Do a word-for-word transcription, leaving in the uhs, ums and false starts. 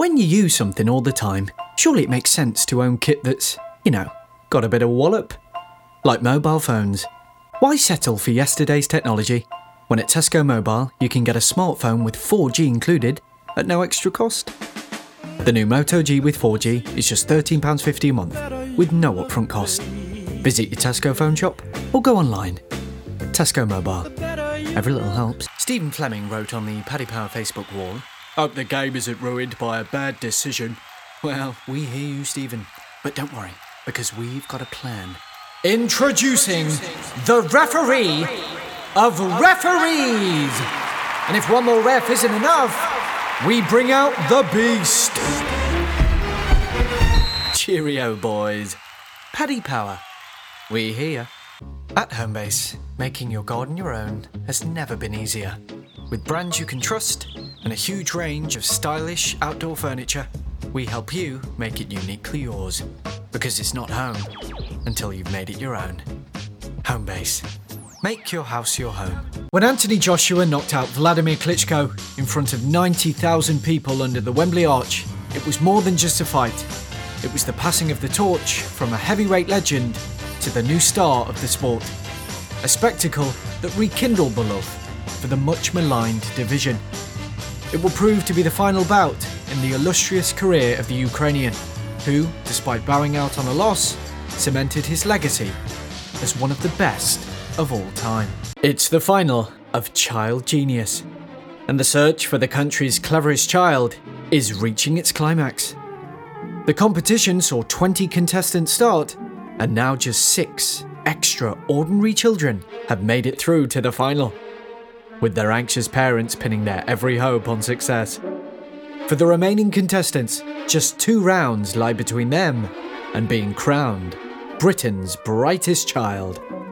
When you use something all the time, surely it makes sense to own kit that's, you know, got a bit of wallop. Like mobile phones. Why settle for yesterday's technology when at Tesco Mobile you can get a smartphone with four G included at no extra cost? The new Moto G with four G is just thirteen pounds fifty a month with no upfront cost. Visit your Tesco phone shop or go online. Tesco Mobile. Every little helps. Stephen Fleming wrote on the Paddy Power Facebook wall, "Hope the game isn't ruined by a bad decision." Well, we hear you, Stephen. But don't worry, because we've got a plan. Introducing the referee of referees! And if one more ref isn't enough, we bring out the beast! Cheerio, boys. Paddy Power. We hear. At Homebase, making your garden your own has never been easier. With brands you can trust and a huge range of stylish outdoor furniture, we help you make it uniquely yours. Because it's not home until you've made it your own. Homebase. Make your house your home. When Anthony Joshua knocked out Vladimir Klitschko in front of ninety thousand people under the Wembley Arch, it was more than just a fight. It was the passing of the torch from a heavyweight legend to the new star of the sport. A spectacle that rekindled the love for the much maligned division. It will prove to be the final bout in the illustrious career of the Ukrainian, who, despite bowing out on a loss, cemented his legacy as one of the best of all time. It's the final of Child Genius, and the search for the country's cleverest child is reaching its climax. The competition saw twenty contestants start, and now just six extraordinary children have made it through to the final, with their anxious parents pinning their every hope on success. For the remaining contestants, just two rounds lie between them and being crowned Britain's brightest child.